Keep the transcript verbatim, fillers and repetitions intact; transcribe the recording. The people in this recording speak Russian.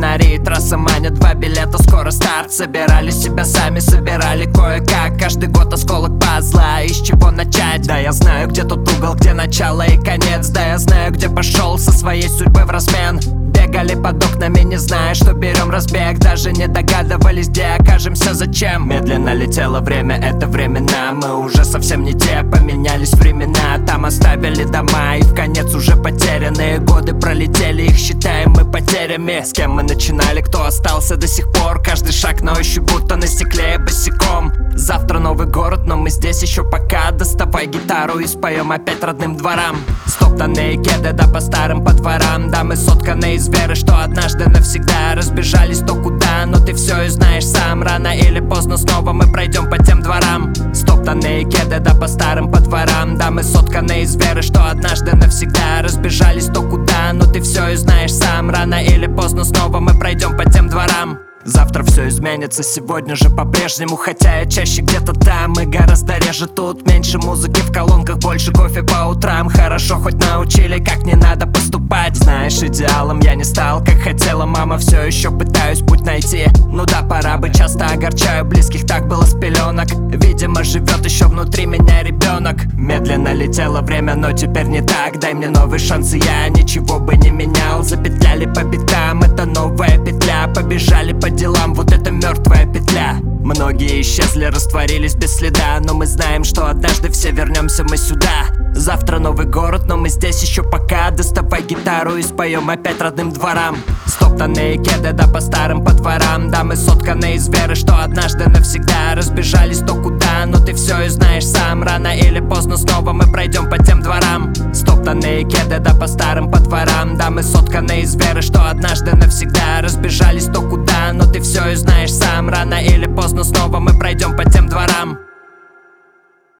фонари, трасса манит, два билета, скоро старт. Собирали себя сами, собирали кое-как. Каждый год осколок пазла, из чего начать? Да я знаю, где тот угол, где начало и конец. Да я знаю, где пошел со своей судьбой в размен. Бегали под окнами, не зная, что берем разбег. Даже не догадывались, где окажемся, зачем. Медленно летело время, это времена. Мы уже совсем не те, поменялись времена. Там оставили дома и в конец уже потерянные годы пролетели, их считаем мы потерями. С кем мы начинали, кто остался до сих пор. Каждый шаг на ощупь, будто на стекле босиком. Завтра новый город, но мы здесь еще пока. Доставай гитару и споем опять родным дворам. Стоптанные кеды, да по старым по дворам. Да мы сотканы из веры, что однажды навсегда разбежались то куда. Но ты все и знаешь сам, рано или поздно снова мы пройдем по тем дворам. Стоптанные кеды, да по старым по дворам. Да мы сотканы из веры, что однажды навсегда разбежались то куда. Но ты все и знаешь сам, рано или поздно снова мы пройдем по тем дворам. Завтра все изменится, сегодня же по-прежнему. Хотя я чаще где-то там и гораздо реже тут. Меньше музыки в колонках, больше кофе по утрам. Хорошо хоть научили, как не надо поступать. Знаешь, идеалом я не стал, как хотела мама. Все еще пытаюсь путь найти. Ну да, пора бы, часто огорчаю близких, так было с пеленок. Видимо, живет еще внутри меня ребенок. Медленно летело время, но теперь не так. Дай мне новый шанс, и я ничего бы не менял. Запетляли по битам, это новая петля. Побежали по делам, вот это мертвая петля. Многие исчезли, растворились без следа. Но мы знаем, что однажды все вернемся мы сюда. Завтра новый город, но мы здесь еще пока. Доставай гитару и споем опять родным дворам. Стоптанные кеды, да по старым по дворам. Да мы сотканы из веры, что однажды навсегда разбежались то куда. Но ты все и знаешь сам, рано или поздно снова мы пройдем по тем дворам. Стоптанные кеды, да по старым по дворам. Да мы сотканы из веры, что однажды навсегда разбежались то куда. Но ты все и знаешь сам, рано или поздно снова мы пройдем по тем дворам.